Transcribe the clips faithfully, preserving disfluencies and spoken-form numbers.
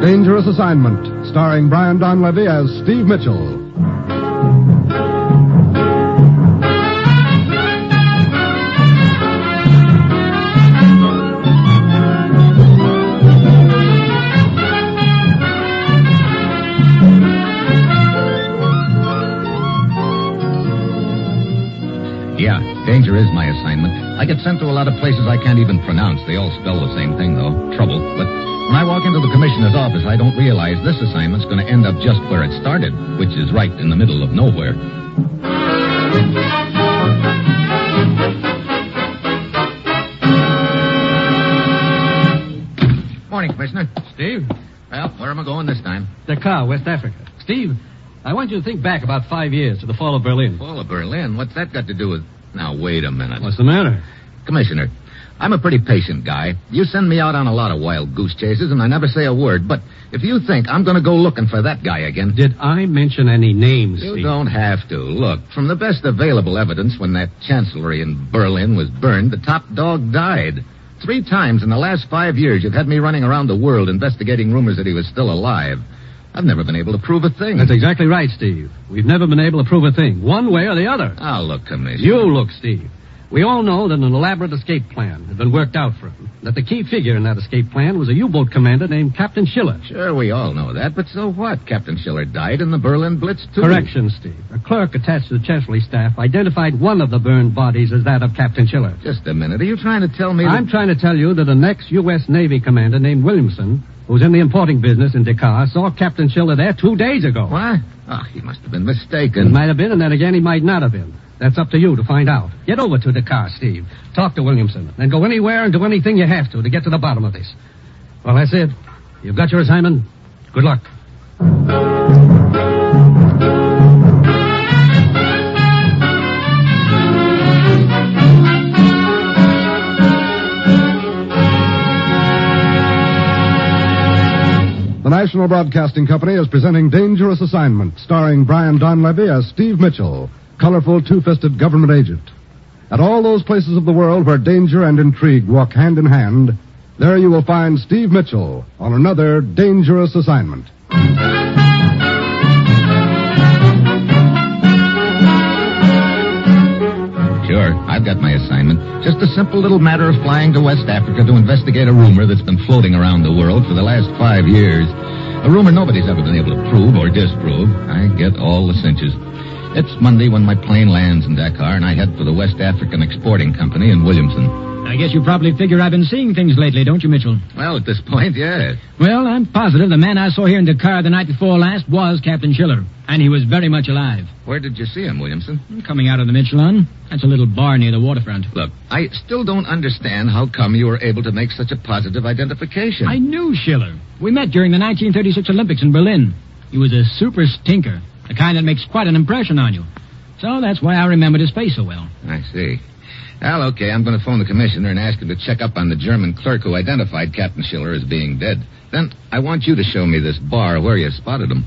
Dangerous Assignment, starring Brian Donlevy as Steve Mitchell. Yeah, danger is my assignment. I get sent to a lot of places I can't even pronounce. They all spell the same thing, though. Trouble. But when I walk into the commissioner's office, I don't realize this assignment's going to end up just where it started, which is right in the middle of nowhere. Morning, Commissioner. Steve? Well, where am I going this time? Dakar, West Africa. Steve, I want you to think back about five years to the fall of Berlin. Fall of Berlin? What's that got to do with... Now, wait a minute. What's the matter? Commissioner, I'm a pretty patient guy. You send me out on a lot of wild goose chases, and I never say a word. But if you think I'm going to go looking for that guy again... Did I mention any names, You Steve? don't have to. Look, from the best available evidence, when that chancellery in Berlin was burned, the top dog died. Three times in the last five years, you've had me running around the world investigating rumors that he was still alive. I've never been able to prove a thing. That's exactly right, Steve. We've never been able to prove a thing, one way or the other. Oh, look, Commissioner. You look, Steve. We all know that an elaborate escape plan had been worked out for him. That the key figure in that escape plan was a U-boat commander named Captain Schiller. Sure, we all know that, but so what? Captain Schiller died in the Berlin Blitz, too. Correction, Steve. A clerk attached to the Chancellery staff identified one of the burned bodies as that of Captain Schiller. Just a minute. Are you trying to tell me that... I'm trying to tell you that an ex-U S Navy commander named Williamson, who was in the importing business in Dakar, saw Captain Schiller there two days ago. What? Oh, he must have been It mistaken. might have been, and then again, he might not have been. That's up to you to find out. Get over to Dakar, Steve. Talk to Williamson. Then go anywhere and do anything you have to to get to the bottom of this. Well, that's it. You've got your assignment. Good luck. The National Broadcasting Company is presenting Dangerous Assignment, starring Brian Donlevy as Steve Mitchell, colorful two-fisted government agent. At all those places of the world where danger and intrigue walk hand in hand, there you will find Steve Mitchell on another Dangerous Assignment. Sure, I've got my assignment. Just a simple little matter of flying to West Africa to investigate a rumor that's been floating around the world for the last five years. A rumor nobody's ever been able to prove or disprove. I get all the cinches. It's Monday when my plane lands in Dakar, and I head for the West African Exporting Company in Williamson. I guess you probably figure I've been seeing things lately, don't you, Mitchell? Well, at this point, yes. Well, I'm positive the man I saw here in Dakar the night before last was Captain Schiller, and he was very much alive. Where did you see him, Williamson? Coming out of the Michelin. That's a little bar near the waterfront. Look, I still don't understand how come you were able to make such a positive identification. I knew Schiller. We met during the nineteen thirty-six Olympics in Berlin. He was a super stinker, the kind that makes quite an impression on you. So that's why I remembered his face so well. I see. Well, okay, I'm going to phone the commissioner and ask him to check up on the German clerk who identified Captain Schiller as being dead. Then I want you to show me this bar where you spotted him.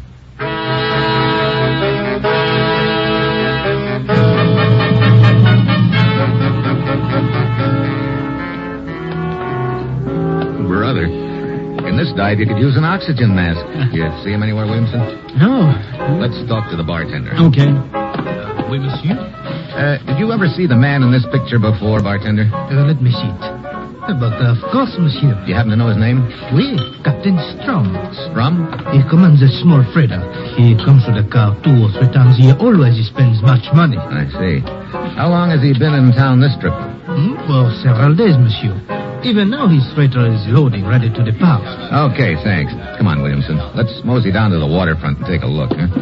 Brother, in this dive you could use an oxygen mask. You see him anywhere, Williamson? No. Let's talk to the bartender. Okay. Uh, oui, monsieur? Uh, did you ever see the man in this picture before, bartender? Uh, let me see it. Uh, but of course, monsieur. Do you happen to know his name? Oui, Captain Strom. Strum? He commands a small freighter. He comes to the car two or three times a year. Always he spends much money. I see. How long has he been in town this trip? Hmm? For several days, monsieur. Even now his freighter is loading, ready to depart. Okay, thanks. Come on, Williamson. Let's mosey down to the waterfront and take a look, huh?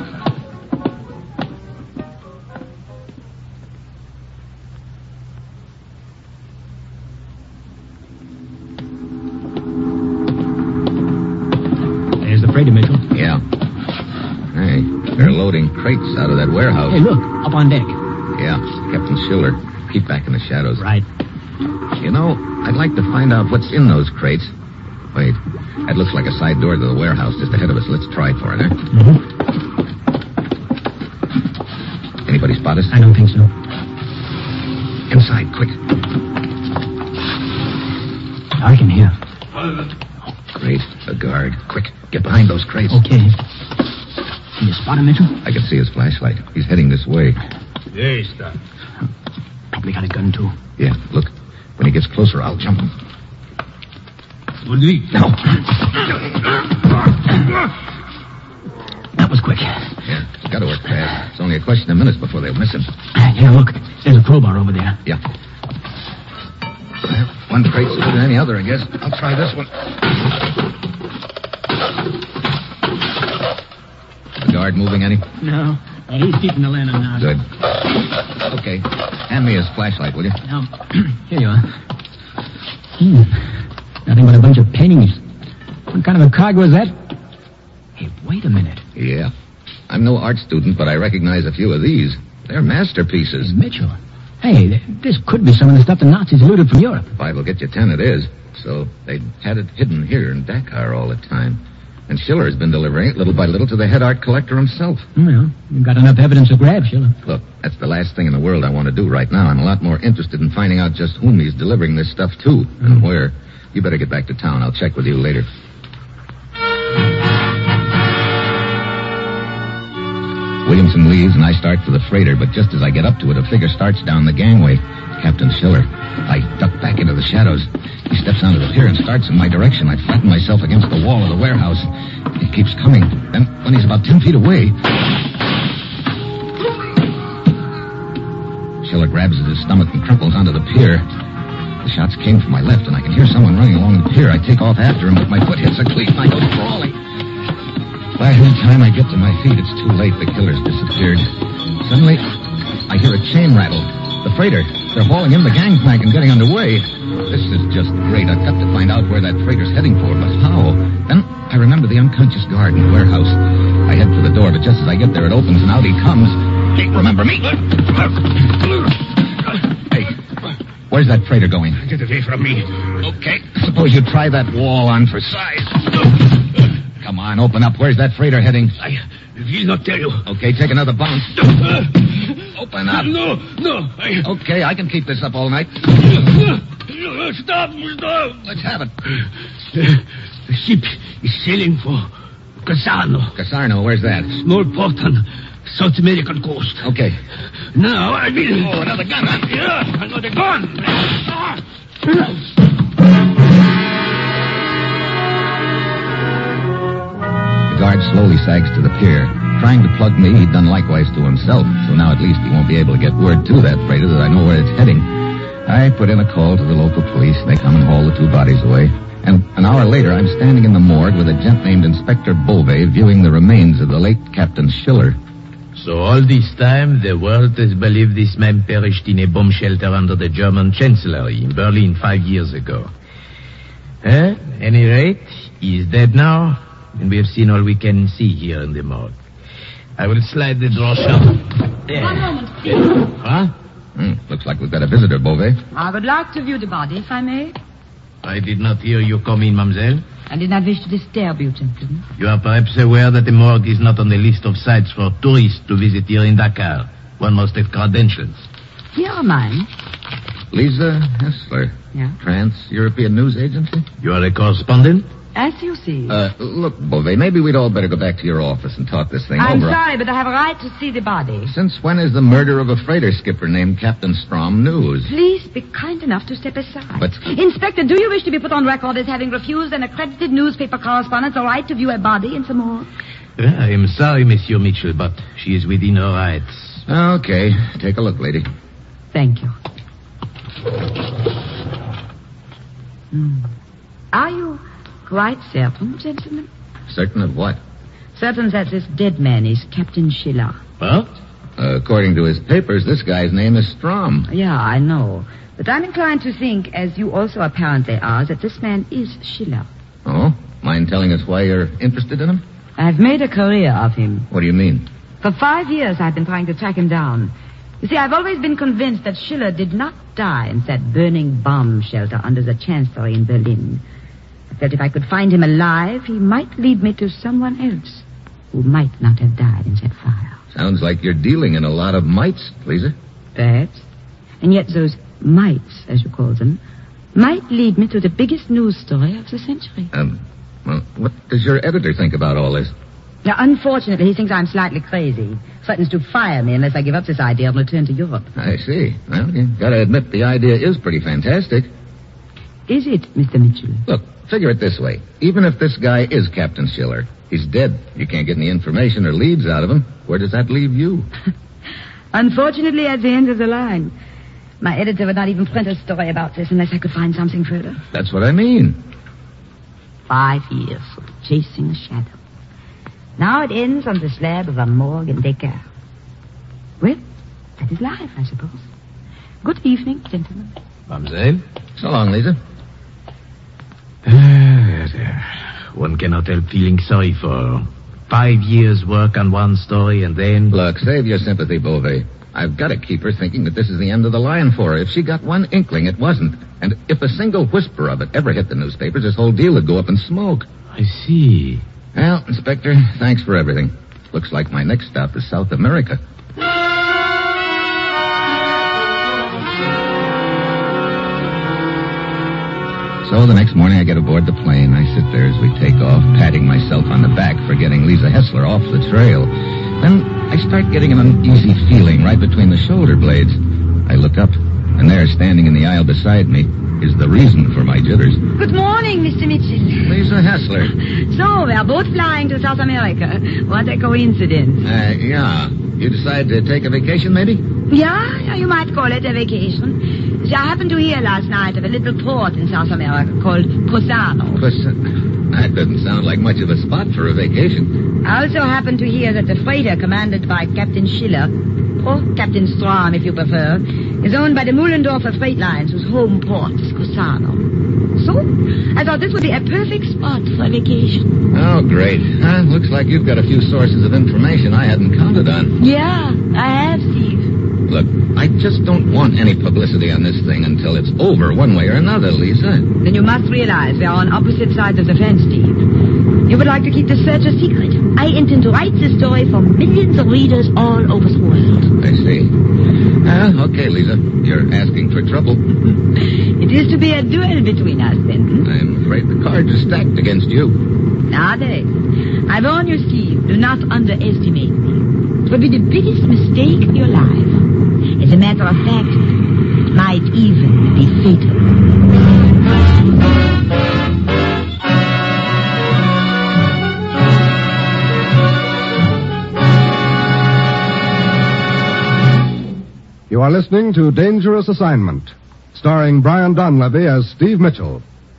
There's the freighter, Mitchell. Yeah. Hey, they're loading crates out of that warehouse. Hey, look, up on deck. Yeah, Captain Schiller. Keep back in the shadows. Right. You know, I'd like to find out what's in those crates. Wait, that looks like a side door to the warehouse just ahead of us. Let's try for it, huh? Mm-hmm. Anybody spot us? I don't think so. Inside, quick. I can hear. Great. A guard. Quick, get behind those crates. Okay. Can you spot him, Mitchell? I can see his flashlight. He's heading this way. Yes, sir. Probably got a gun, too. Yeah, look. When he gets closer, I'll jump him. Woodley. No. That was quick. Yeah, it's got to work fast. It's only a question of minutes before they'll miss him. Yeah, look. There's a crowbar over there. Yeah. Well, one crate's as good as any other, I guess. I'll try this one. The guard moving any? No. Uh, he's keeping the lantern out. Good. Okay. Hand me his flashlight, will you? Now, here you are. Hmm. Nothing but a bunch of paintings. What kind of a cargo is that? Hey, wait a minute. Yeah. I'm no art student, but I recognize a few of these. They're masterpieces. Hey, Mitchell. Hey, th- this could be some of the stuff the Nazis looted from Europe. Five will get you ten, it is. So they had it hidden here in Dakar all the time. And Schiller has been delivering it little by little to the head art collector himself. Well, you've got enough evidence to grab Schiller. Look, that's the last thing in the world I want to do right now. I'm a lot more interested in finding out just whom he's delivering this stuff to mm. and where. You better get back to town. I'll check with you later. Williamson leaves, and I start for the freighter, but just as I get up to it, a figure starts down the gangway. Captain Schiller. I duck back into the shadows. He steps onto the pier and starts in my direction. I flatten myself against the wall of the warehouse. He keeps coming. Then, when he's about ten feet away... Schiller grabs at his stomach and crumples onto the pier. The shots came from my left, and I can hear someone running along the pier. I take off after him, but my foot hits a cleat, and I go crawling. By the time I get to my feet, it's too late. The killer's disappeared. Suddenly, I hear a chain rattle. The freighter. They're hauling in the gangplank and getting underway. This is just great. I've got to find out where that freighter's heading for, but how? Then I remember the unconscious guard in the warehouse. I head for the door, but just as I get there, it opens, and out he comes. Hey, remember me? Hey, where's that freighter going? Get away from me. Okay. Suppose you try that wall on for size. Come on, open up. Where's that freighter heading? I will not tell you. Okay, take another bounce. Open up. No, no. I... Okay, I can keep this up all night. No, stop, stop. Let's have it. The, the ship is sailing for Casano. Casano, where's that? Small port on South American coast. Okay. Now I will... Oh, another gun, huh? Yeah, another gun. The guard slowly sags to the pier. Trying to plug me, he'd done likewise to himself, so now at least he won't be able to get word to that freighter that I know where it's heading. I put in a call to the local police. They come and haul the two bodies away. And an hour later, I'm standing in the morgue with a gent named Inspector Beauvais viewing the remains of the late Captain Schiller. So all this time, the world has believed this man perished in a bomb shelter under the German Chancellery in Berlin five years ago. Eh? At any rate, he is dead now, and we have seen all we can see here in the morgue. I will slide the door shut. There. One moment, please. Huh? Hmm, looks like we've got a visitor, Beauvais. I would like to view the body, if I may. I did not hear you come in, mademoiselle. I did not wish to disturb you, gentlemen. You are perhaps aware that the morgue is not on the list of sites for tourists to visit here in Dakar. One must have credentials. Here are mine. Lisa Hessler. Yeah? Trans-European News Agency? You are a correspondent? As you see. Uh, look, Beauvais, maybe we'd all better go back to your office and talk this thing I'm over. sorry, but I have a right to see the body. Since when is the murder of a freighter skipper named Captain Strom news? Please be kind enough to step aside. But... Inspector, do you wish to be put on record as having refused an accredited newspaper correspondent the right to view a body in some more? Well, I am sorry, Monsieur Mitchell, but she is within her rights. Okay, take a look, lady. Thank you. Hmm. Are you quite certain, gentlemen? Certain of what? Certain that this dead man is Captain Schiller. What? Uh, according to his papers, this guy's name is Strom. Yeah, I know. But I'm inclined to think, as you also apparently are, that this man is Schiller. Oh? Mind telling us why you're interested in him? I've made a career of him. What do you mean? For five years, I've been trying to track him down. You see, I've always been convinced that Schiller did not die in that burning bomb shelter under the Chancellery in Berlin. I felt if I could find him alive, he might lead me to someone else who might not have died in that fire. Sounds like you're dealing in a lot of mites, Lisa. Perhaps. And yet those mites, as you call them, might lead me to the biggest news story of the century. Um, Well, what does your editor think about all this? Now, unfortunately, he thinks I'm slightly crazy. Threatens to fire me unless I give up this idea and return to Europe. I see. Well, you gotta admit the idea is pretty fantastic. Is it, Mister Mitchell? Look, figure it this way. Even if this guy is Captain Schiller, he's dead. You can't get any information or leads out of him. Where does that leave you? Unfortunately, at the end of the line. My editor would not even print a story about this unless I could find something further. That's what I mean. Five years of chasing a shadow. Now it ends on the slab of a morgue in Descartes. Well, that is life, I suppose. Good evening, gentlemen. Mademoiselle? So long, Lisa. One cannot help feeling sorry for her. Five years' work on one story and then... Look, save your sympathy, Beauvais. I've got to keep her thinking that this is the end of the line for her. If she got one inkling, it wasn't. And if a single whisper of it ever hit the newspapers, this whole deal would go up in smoke. I see. Well, Inspector, thanks for everything. Looks like my next stop is South America. So the next morning I get aboard the plane. I sit there as we take off, patting myself on the back for getting Lisa Hessler off the trail. Then I start getting an uneasy feeling right between the shoulder blades. I look up, and there, standing in the aisle beside me, is the reason for my jitters. Good morning, Mister Mitchell. Lisa Hessler. So, we're both flying to South America. What a coincidence. Uh, yeah. You decide to take a vacation, maybe? Yeah, yeah, you might call it a vacation. See, I happened to hear last night of a little port in South America called Cosano. Cos- that doesn't sound like much of a spot for a vacation. I also happened to hear that the freighter commanded by Captain Schiller, or Captain Strom, if you prefer, is owned by the Mullendorfer Freight Lines, whose home port is Cosano. So, I thought this would be a perfect spot for a vacation. Oh, great. Huh? Looks like you've got a few sources of information I hadn't counted on. Yeah, I have, Steve. Look, I just don't want any publicity on this thing until it's over one way or another, Lisa. Then you must realize we are on opposite sides of the fence, Steve. You would like to keep the search a secret. I intend to write this story for millions of readers all over the world. I see. Uh, okay, Lisa. You're asking for trouble. It is to be a duel between us, then. I'm afraid the cards are stacked against you. Are they? I warn you, Steve, do not underestimate me. It would be the biggest mistake of your life. As a matter of fact, it might even be fatal. You are listening to Dangerous Assignment, starring Brian Donlevy as Steve Mitchell.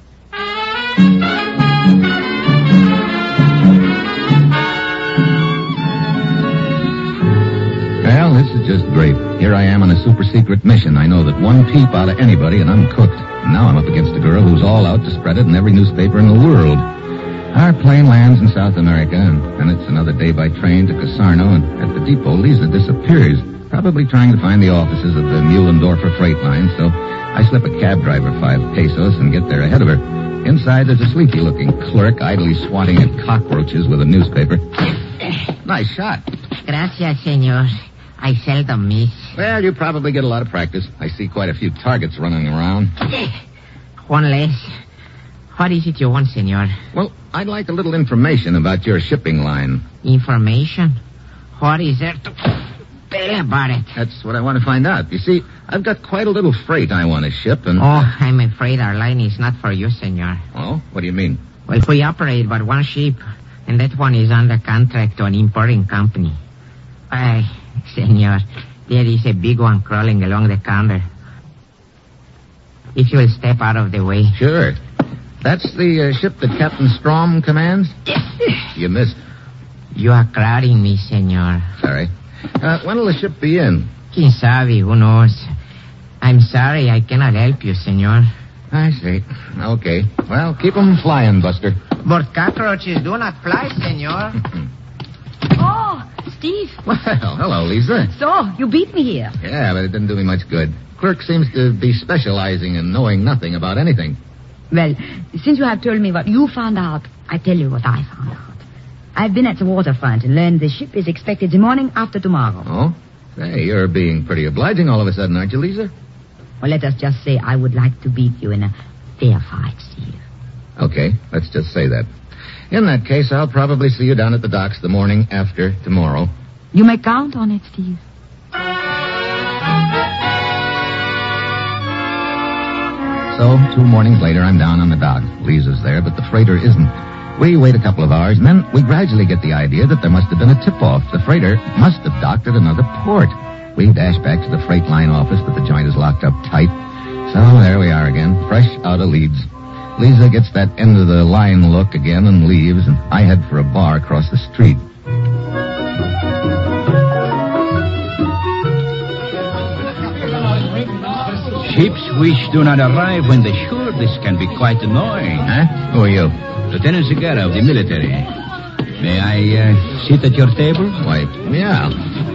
Well, this is just great. Here I am on a super-secret mission. I know that one peep out of anybody, and I'm cooked. And now I'm up against a girl who's all out to spread it in every newspaper in the world. Our plane lands in South America, and then it's another day by train to Casarno, and at the depot, Lisa disappears, probably trying to find the offices of the Mullendorfer Freight Line, so I slip a cab driver five pesos and get there ahead of her. Inside, there's a sleepy-looking clerk idly swatting at cockroaches with a newspaper. Nice shot. Gracias, senor. I seldom miss. Well, you probably get a lot of practice. I see quite a few targets running around. One less. What is it you want, senor? Well, I'd like a little information about your shipping line. Information? What is there to tell about it? That's what I want to find out. You see, I've got quite a little freight I want to ship, and... Oh, I'm afraid our line is not for you, senor. Oh? What do you mean? Well, we operate but one ship, and that one is under contract to an importing company. Why, senor, there is a big one crawling along the counter. If you'll step out of the way. Sure. That's the uh, ship that Captain Strom commands? You missed. You are crowding me, senor. Sorry. Uh, when will the ship be in? Quien sabe, who knows? I'm sorry, I cannot help you, senor. I see. Okay. Well, keep 'em flying, Buster. But cockroaches do not fly, senor. Oh, Steve. Well, hello, Lisa. So, you beat me here. Yeah, but it didn't do me much good. Clerk seems to be specializing in knowing nothing about anything. Well, since you have told me what you found out, I tell you what I found out. I've been at the waterfront and learned the ship is expected the morning after tomorrow. Oh? Say, you're being pretty obliging all of a sudden, aren't you, Lisa? Well, let us just say I would like to beat you in a fair fight, Steve. Okay, let's just say that. In that case, I'll probably see you down at the docks the morning after tomorrow. You may count on it, Steve. So, two mornings later, I'm down on the dock. Lisa's there, but the freighter isn't. We wait a couple of hours, and then we gradually get the idea that there must have been a tip-off. The freighter must have docked at another port. We dash back to the freight line office, but the joint is locked up tight. So there we are again, fresh out of Leeds. Lisa gets that end of the line look again and leaves, and I head for a bar across the street. Ships which do not arrive when they should. This can be quite annoying. Huh? Who are you? Lieutenant Segarra of the military. May I uh, sit at your table? Why, yeah.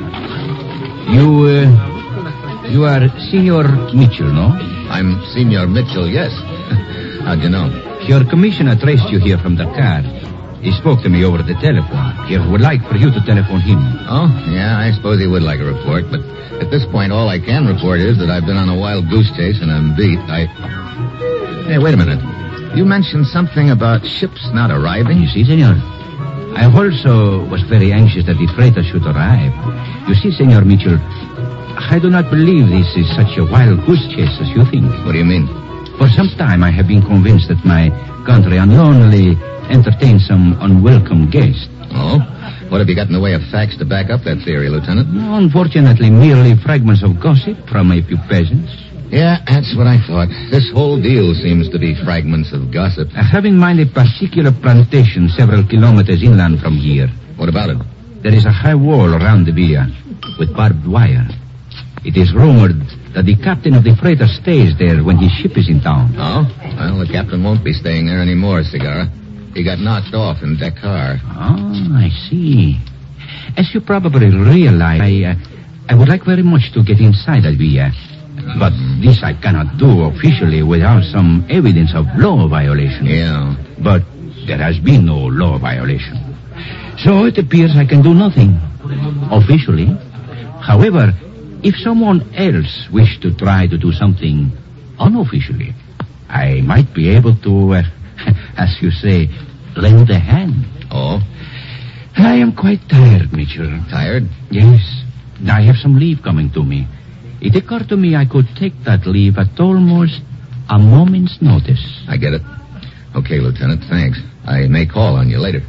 You, uh, you are Senor Mitchell, no? I'm Senor Mitchell, yes. How'd you know? Your commissioner traced you here from Dakar. He spoke to me over the telephone. He would like for you to telephone him. Oh, yeah, I suppose he would like a report, but at this point, all I can report is that I've been on a wild goose chase and I'm beat. I... Hey, wait a minute. You mentioned something about ships not arriving? You see, senor, I also was very anxious that the freighter should arrive. You see, Senor Mitchell, I do not believe this is such a wild goose chase as you think. What do you mean? For some time, I have been convinced that my country unknowingly entertained some unwelcome guest. Oh? What have you got in the way of facts to back up that theory, Lieutenant? Unfortunately, merely fragments of gossip from a few peasants. Yeah, that's what I thought. This whole deal seems to be fragments of gossip. I have in mind a particular plantation several kilometers inland from here. What about it? There is a high wall around the villa with barbed wire. It is rumored that the captain of the freighter stays there when his ship is in town. Oh? Well, the captain won't be staying there anymore, Segarra. He got knocked off in Dakar. Oh, I see. As you probably realize, I, uh, I would like very much to get inside that villa. But this I cannot do officially without some evidence of law violation. Yeah. But there has been no law violation. So it appears I can do nothing officially. However, if someone else wished to try to do something unofficially, I might be able to, uh, as you say, lend a hand. Oh? I am quite tired, Mitchell. Tired? Yes. I have some leave coming to me. It occurred to me I could take that leave at almost a moment's notice. I get it. Okay, Lieutenant, thanks. I may call on you later.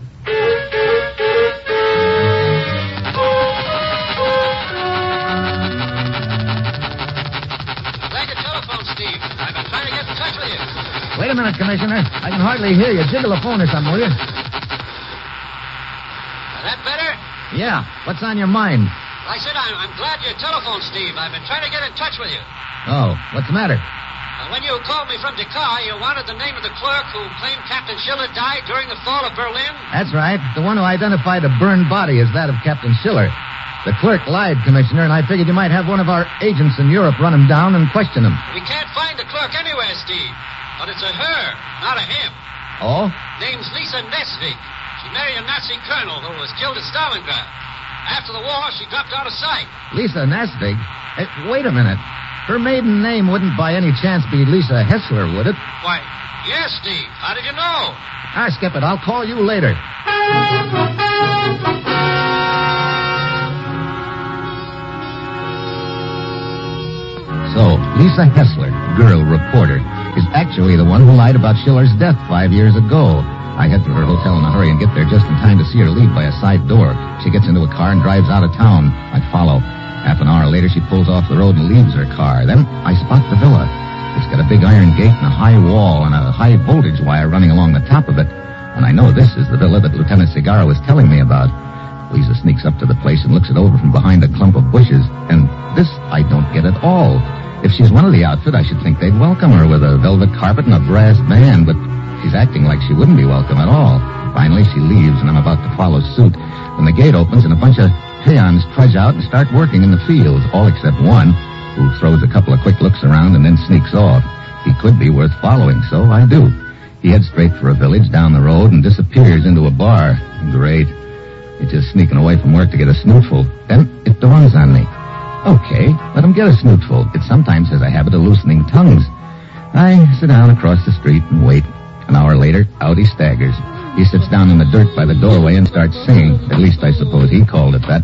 Wait a minute, Commissioner. I can hardly hear you. Jiggle the phone or something, will you? Is that better? Yeah. What's on your mind? I said I'm, I'm glad you telephoned, Steve. I've been trying to get in touch with you. Oh, what's the matter? Uh, when you called me from Dakar, you wanted the name of the clerk who claimed Captain Schiller died during the fall of Berlin? That's right. The one who identified a burned body as that of Captain Schiller. The clerk lied, Commissioner, and I figured you might have one of our agents in Europe run him down and question him. We can't find the clerk anywhere, Steve. But it's a her, not a him. Oh? Name's Lisa Nesvig. She married a Nazi colonel who was killed at Stalingrad. After the war, she dropped out of sight. Lisa Nesvig? Hey, wait a minute. Her maiden name wouldn't by any chance be Lisa Hessler, would it? Why, yes, Steve. How did you know? Ah, skip it. I'll call you later. So, Lisa Hessler, girl reporter, is actually the one who lied about Schiller's death five years ago. I head for her hotel in a hurry and get there just in time to see her leave by a side door. She gets into a car and drives out of town. I follow. Half an hour later, she pulls off the road and leaves her car. Then I spot the villa. It's got a big iron gate and a high wall and a high voltage wire running along the top of it. And I know this is the villa that Lieutenant Segarra was telling me about. Lisa sneaks up to the place and looks it over from behind a clump of bushes. And this I don't get at all. If she's one of the outfit, I should think they'd welcome her with a velvet carpet and a brass band, but she's acting like she wouldn't be welcome at all. Finally, she leaves, and I'm about to follow suit when the gate opens and a bunch of peons trudge out and start working in the fields, all except one, who throws a couple of quick looks around and then sneaks off. He could be worth following, so I do. He heads straight for a village down the road and disappears into a bar. Great. He's just sneaking away from work to get a snootful. Then it dawns on me. Okay, let him get a snootful. It sometimes has a habit of loosening tongues. I sit down across the street and wait. An hour later, out he staggers. He sits down in the dirt by the doorway and starts singing. At least I suppose he called it that.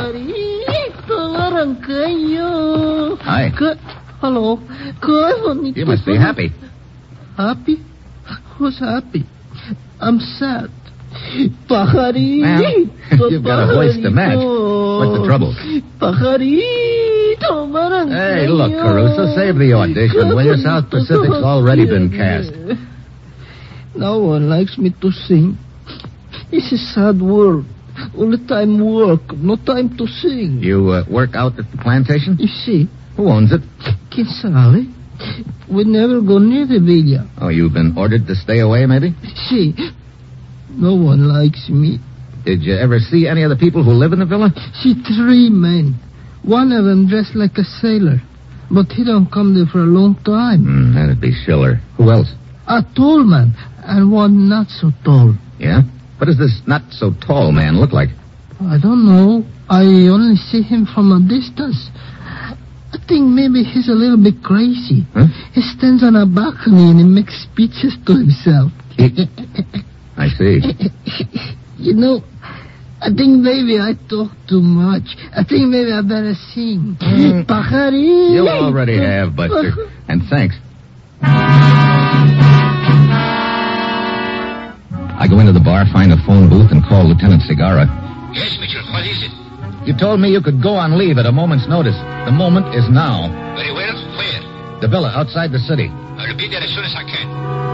Hi. Hello. You must be happy. Happy? Who's happy? I'm sad. Pajarito. Man, you've got a voice to match. What's the trouble? Pajarito. Hey, look, Caruso, save the audition, will you? South Pacific's already been cast. No one likes me to sing. It's a sad world. All the time work, no time to sing. You uh, work out at the plantation? You see. Who owns it? ¿Quién sabe? We never go near the villa. Oh, you've been ordered to stay away, maybe? See, no one likes me. Did you ever see any of the people who live in the villa? See, three men. One of them dressed like a sailor. But he don't come there for a long time. Mm, that'd be Schiller. Who else? A tall man, and one not so tall. Yeah? What does this not-so-tall man look like? I don't know. I only see him from a distance. I think maybe he's a little bit crazy. Huh? He stands on a balcony and he makes speeches to himself. I see. You know, I think maybe I talk too much. I think maybe I better sing. Mm. Pajarito. You already have, Buster. And thanks. I go into the bar, find a phone booth, and call Lieutenant Segarra. Yes, Mitchell, what is it? You told me you could go on leave at a moment's notice. The moment is now. Very well. Where? The villa outside the city. I'll be there as soon as I can.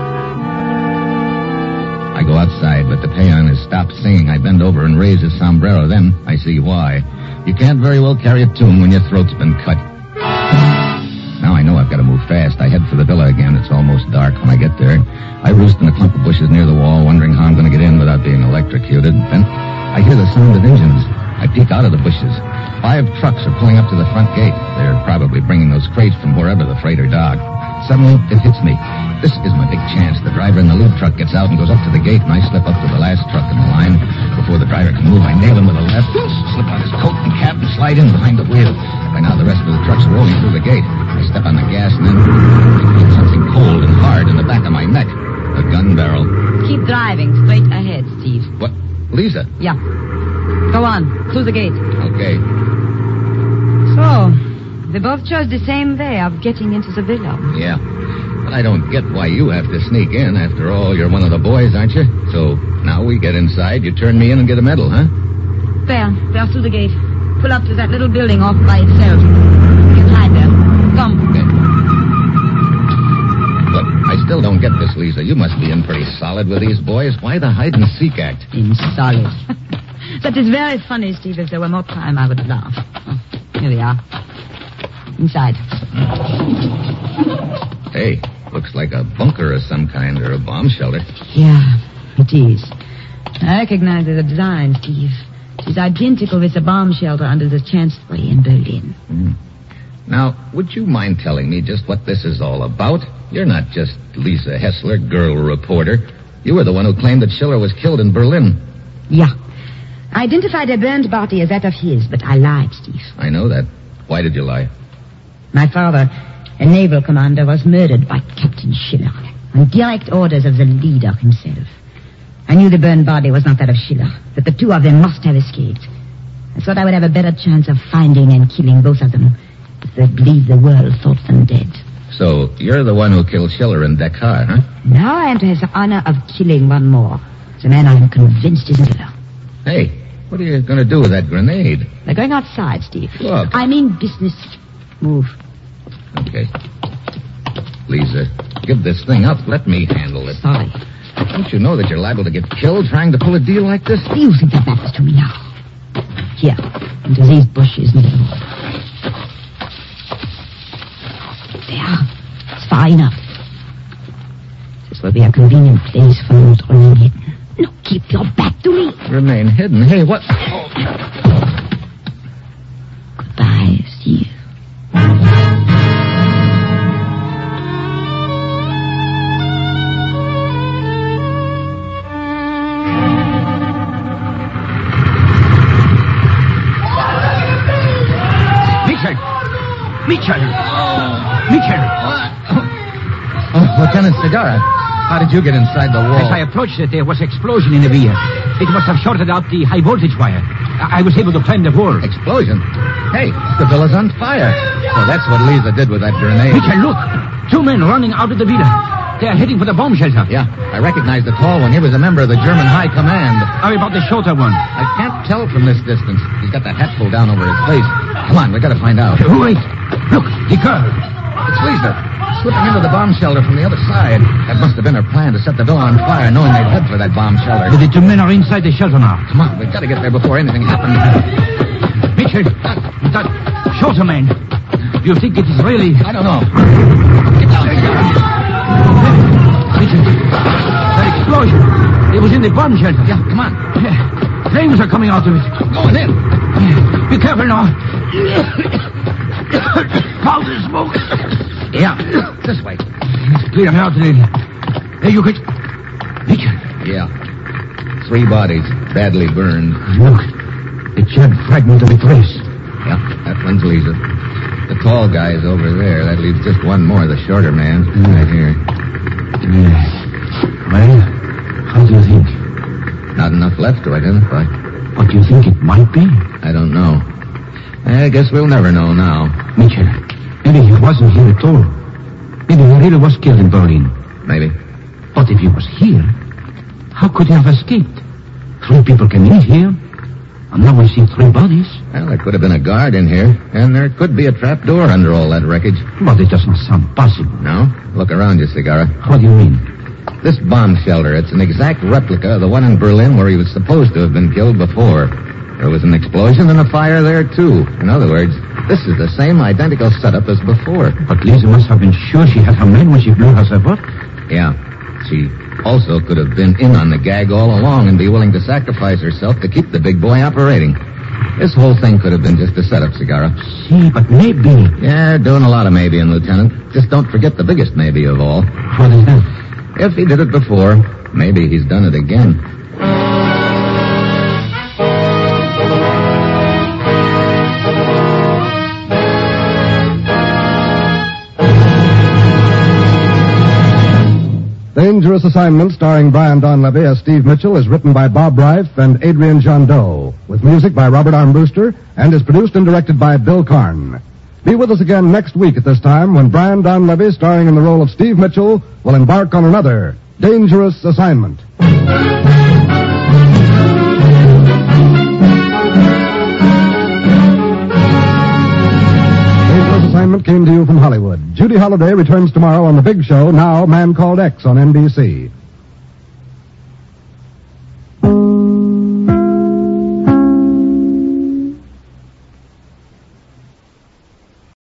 I go outside, but the peon has stopped singing. I bend over and raise his sombrero. Then I see why. You can't very well carry a tune when your throat's been cut. Now I know I've got to move fast. I head for the villa again. It's almost dark when I get there. I roost in a clump of bushes near the wall, wondering how I'm going to get in without being electrocuted. Then I hear the sound of engines. I peek out of the bushes. Five trucks are pulling up to the front gate. They're probably bringing those crates from wherever the freighter docked. Suddenly, it hits me. This is my big chance. The driver in the lead truck gets out and goes up to the gate, and I slip up to the last truck in the line. Before the driver can move, I nail him with a left, slip on his coat and cap, and slide in behind the wheel. By now, the rest of the truck's rolling through the gate. I step on the gas, and then I feel something cold and hard in the back of my neck. A gun barrel. Keep driving straight ahead, Steve. What? Lisa? Yeah. Go on. Through the gate. Okay. So, they both chose the same way of getting into the villa. Yeah. But I don't get why you have to sneak in. After all, you're one of the boys, aren't you? So, now we get inside, you turn me in and get a medal, huh? There. There through the gate. Pull up to that little building off by itself. You can hide there. Come. Okay. Look, I still don't get this, Lisa. You must be in pretty solid with these boys. Why the hide-and-seek act? In solid. That is very funny, Steve. If there were more time, I would laugh. Oh, here we are. Inside. Hey, looks like a bunker of some kind or a bomb shelter. Yeah, it is. I recognize the design, Steve. It is identical with the bomb shelter under the Chancellery in Berlin. Mm. Now, would you mind telling me just what this is all about? You're not just Lisa Hessler, girl reporter. You were the one who claimed that Schiller was killed in Berlin. Yeah. I identified a burned body as that of his, but I lied, Steve. I know that. Why did you lie? My father, a naval commander, was murdered by Captain Schiller on direct orders of the leader himself. I knew the burned body was not that of Schiller, that the two of them must have escaped. I thought I would have a better chance of finding and killing both of them if they believed the world thought them dead. So, you're the one who killed Schiller in Dakar, huh? Now I am to have the honor of killing one more. The man I am convinced is a killer. Hey, what are you going to do with that grenade? They're going outside, Steve. Look. I mean business. Move. Okay. Lisa, give this thing up. Let me handle it. Sorry. Don't you know that you're liable to get killed trying to pull a deal like this? Do you think that matters to me now? Here, into these bushes near the wall. There. It's far enough. This will be a convenient place for you to remain hidden. No, keep your back to me. Remain hidden? Hey, what? Goodbye, Steve. Mitchell! Mitchell! Oh, Lieutenant Segarra. How did you get inside the wall? As I approached it, there was an explosion in the rear. It must have shorted out the high voltage wire. I, I was able to climb the wall. Explosion? Hey, the villa's on fire. So that's what Lisa did with that grenade. Mitchell, look. Two men running out of the villa. They are heading for the bomb shelter. Yeah, I recognize the tall one. He was a member of the German High Command. How about the shorter one? I can't tell from this distance. He's got that hat pulled down over his face. Come on, we gotta find out. Wait. Look, the girl. It's Lisa, slipping into the bomb shelter from the other side. That must have been her plan, to set the villa on fire, knowing they'd head for that bomb shelter. But the two men are inside the shelter now. Come on, we've got to get there before anything happens. Mitchell, that shorter man. Do you think it is really... I don't know. Get down here. Mitchell, that explosion. It was in the bomb shelter. Yeah, come on. Flames are coming out of it. I'm going in. Be careful now. Powder smoke. Yeah, this way. It's clear out there. There you could... Mitchell. Yeah. Three bodies, badly burned. Look, the charred fragment of a dress. Yeah, that one's Lisa. The tall guy's over there. That leaves just one more, the shorter man. Mm. Right here. Yeah. Well, how do you think? Not enough left to identify. What do you think it might be? I don't know. I guess we'll never know now. Mitchell, maybe he wasn't here at all. Maybe he really was killed in Berlin. Maybe. But if he was here, how could he have escaped? Three people came in here, and now we see three bodies. Well, there could have been a guard in here, and there could be a trap door under all that wreckage. But it doesn't sound possible. No? Look around you, Cigarra. What do you mean? This bomb shelter, it's an exact replica of the one in Berlin where he was supposed to have been killed before. There was an explosion and a fire there, too. In other words, this is the same identical setup as before. But Lisa must have been sure she had her men when she blew herself up. Yeah. She also could have been in on the gag all along and be willing to sacrifice herself to keep the big boy operating. This whole thing could have been just a setup, Cigarra. See, but maybe... Yeah, doing a lot of maybe-ing, Lieutenant. Just don't forget the biggest maybe of all. What is that? If he did it before, maybe he's done it again. Dangerous Assignment, starring Brian Donlevy as Steve Mitchell, is written by Bob Reif and Adrian Jandot, with music by Robert Armbruster, and is produced and directed by Bill Karn. Be with us again next week at this time when Brian Donlevy, starring in the role of Steve Mitchell, will embark on another Dangerous Assignment. Dangerous Assignment came to you from Hollywood. Judy Holliday returns tomorrow on The Big Show, now Man Called X on N B C.